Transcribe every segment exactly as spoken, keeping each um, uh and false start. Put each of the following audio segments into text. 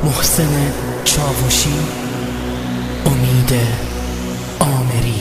محسن چاوشی، امید آمری.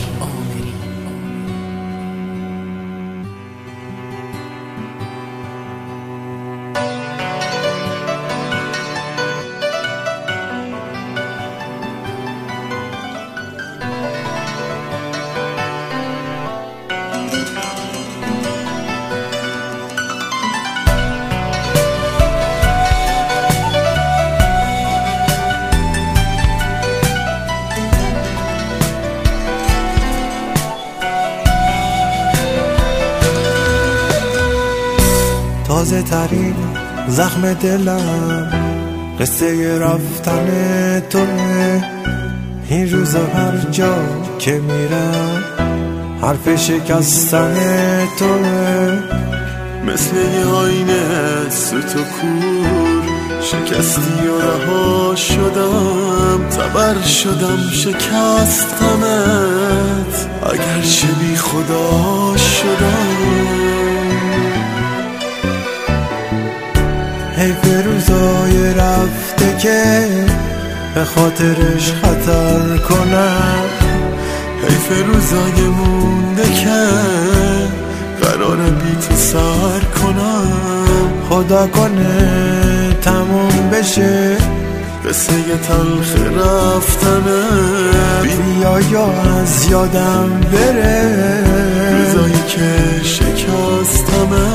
تازه ترین زخم دلم قصه رفتن توه. این روزا هر جا که میرم حرف شکستن توه. مثل یه آینه سوت و کور شکستی و رها شدم، تبر شدم شکست غمت اگر چه بی خدا شدم. حیف روزای رفته که به خاطرش خطر کنم، حیف روزای مونده که قرار بی تو سر کنم. خدا کنه تموم بشه قصه تلخ رفتنه، بیا یا از یادم بره روزایی که شکستمه.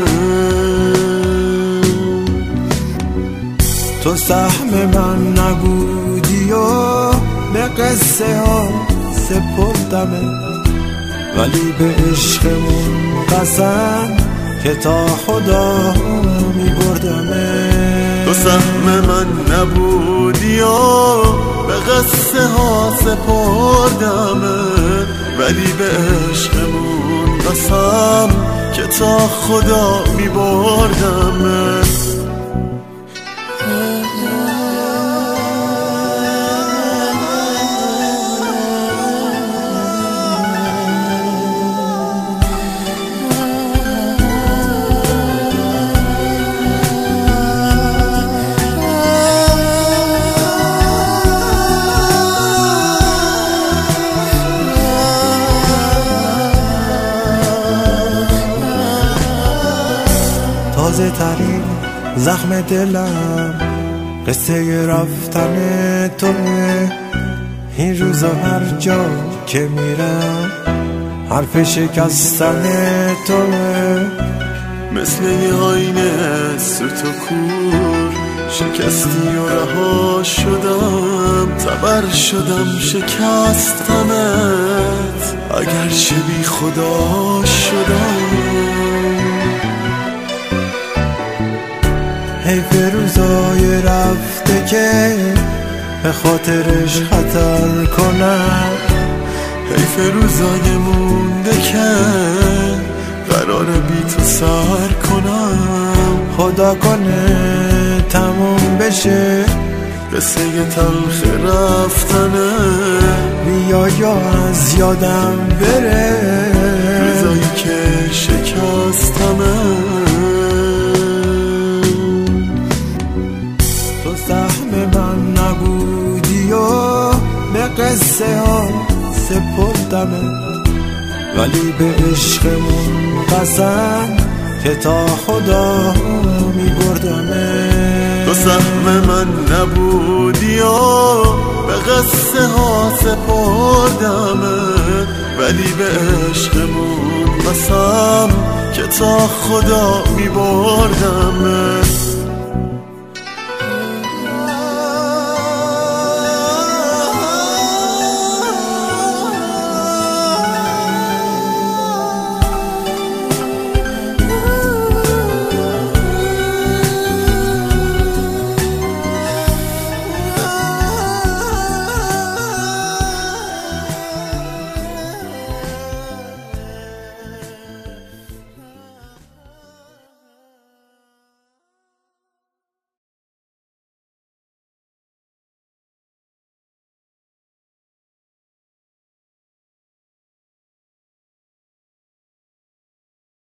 تو سهم من نبودی و به قصه ها سپردمت، ولی به عشقمون قسم که تا خدا میبردمت. تو سهم من نبودی و به قصه ها سپردمت، ولی به عشقمون قسم که تا خدا میبردمت. تازه ترین زخم دلم قصه رفتن توه. این روزا هر جا که میرم حرف شکستن توه. مثل یه آینه سوت و کور شکستی و رها شدم، تبر شدم شکست غمت اگر چه بی خدا شدم. حیف روزای رفته که به خاطرش خطر کنم، حیف روزای مونده که قرار بی تو سر کنم. خدا کنه تموم بشه قصه تلخ رفتنه، بیا یا از یادم بره روزایی که شکستمه. تو سهم من نبودی و به قصه ها سپردمت، ولی به عشقمون قسم که تا خدا میبردمت. تو سهم من نبودی و به قصه ها سپردمت، ولی به عشقمون قسم که تا خدا میبردمت.